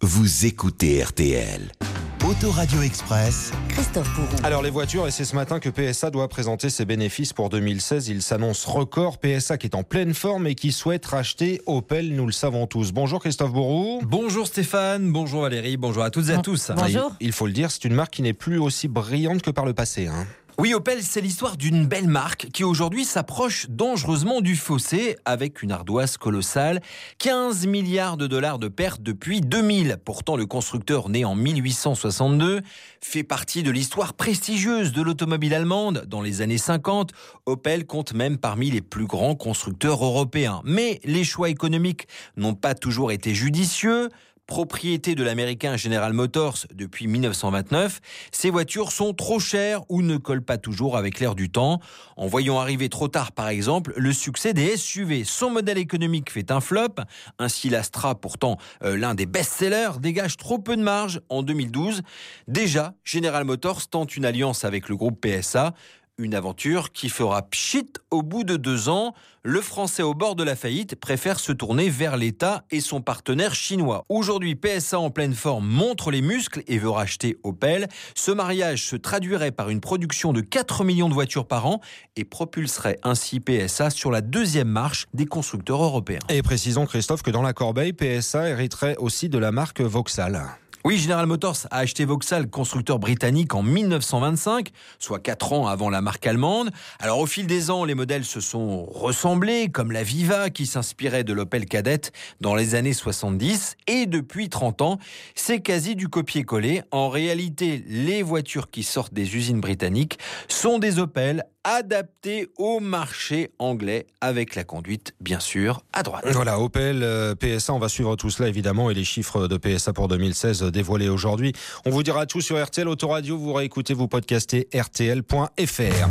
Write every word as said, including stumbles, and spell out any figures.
vous écoutez R T L. Autoradio Express, Christophe Bourron. Alors les voitures, et c'est ce matin que P S A doit présenter ses bénéfices pour deux mille seize. Il s'annonce record. P S A qui est en pleine forme et qui souhaite racheter Opel, nous le savons tous. Bonjour Christophe Bourron. Bonjour Stéphane, bonjour Valérie, bonjour à toutes et à tous. Bonjour. Il, il faut le dire, c'est une marque qui n'est plus aussi brillante que par le passé. Hein. Oui, Opel, c'est l'histoire d'une belle marque qui aujourd'hui s'approche dangereusement du fossé avec une ardoise colossale. quinze milliards de dollars de pertes depuis deux mille. Pourtant, le constructeur né en mille huit cent soixante-deux fait partie de l'histoire prestigieuse de l'automobile allemande. Dans les années cinquante, Opel compte même parmi les plus grands constructeurs européens. Mais les choix économiques n'ont pas toujours été judicieux. Propriété de l'américain General Motors depuis mille neuf cent vingt-neuf, ces voitures sont trop chères ou ne collent pas toujours avec l'air du temps. En voyant arriver trop tard, par exemple, le succès des S U V. Son modèle économique fait un flop. Ainsi, l'Astra, pourtant euh, l'un des best-sellers, dégage trop peu de marge en deux mille douze. Déjà, General Motors tente une alliance avec le groupe P S A. Une aventure qui fera pchit au bout de deux ans. Le Français au bord de la faillite préfère se tourner vers l'État et son partenaire chinois. Aujourd'hui, P S A en pleine forme montre les muscles et veut racheter Opel. Ce mariage se traduirait par une production de quatre millions de voitures par an et propulserait ainsi P S A sur la deuxième marche des constructeurs européens. Et précisons Christophe que dans la corbeille, P S A hériterait aussi de la marque Vauxhall. Oui, General Motors a acheté Vauxhall, constructeur britannique, en mille neuf cent vingt-cinq, soit quatre ans avant la marque allemande. Alors, au fil des ans, les modèles se sont ressemblés, comme la Viva, qui s'inspirait de l'Opel Kadett dans les années soixante-dix. Et depuis trente ans, c'est quasi du copier-coller. En réalité, les voitures qui sortent des usines britanniques sont des Opel adaptés au marché anglais, avec la conduite, bien sûr, à droite. Voilà, Opel, euh, P S A, on va suivre tout cela évidemment et les chiffres de P S A pour deux mille seize dévoilés aujourd'hui. On vous dira tout sur R T L Autoradio, vous réécoutez, vous podcastez R T L point F R.